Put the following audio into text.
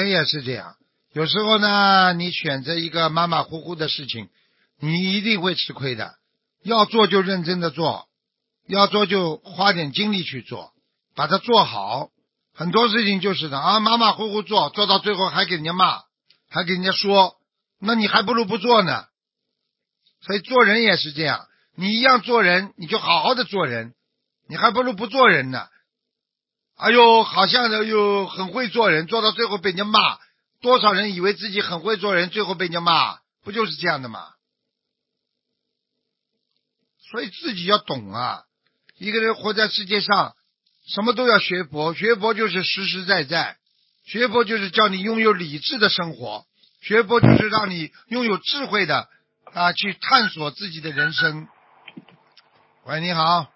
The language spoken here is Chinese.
人也是这样，有时候呢，你选择一个马马虎虎的事情，你一定会吃亏的。要做就认真的做，要做就花点精力去做，把它做好。很多事情就是的啊，马马虎虎做，做到最后还给人家骂，还给人家说，那你还不如不做呢。所以做人也是这样，你一样做人，你就好好的做人，你还不如不做人呢。哎呦，好像又很会做人，做到最后被人家骂。多少人以为自己很会做人，最后被人家骂，不就是这样的吗？所以自己要懂啊。一个人活在世界上，什么都要学佛，学佛就是实实在在，学佛就是叫你拥有理智的生活，学佛就是让你拥有智慧的去探索自己的人生。喂，你好。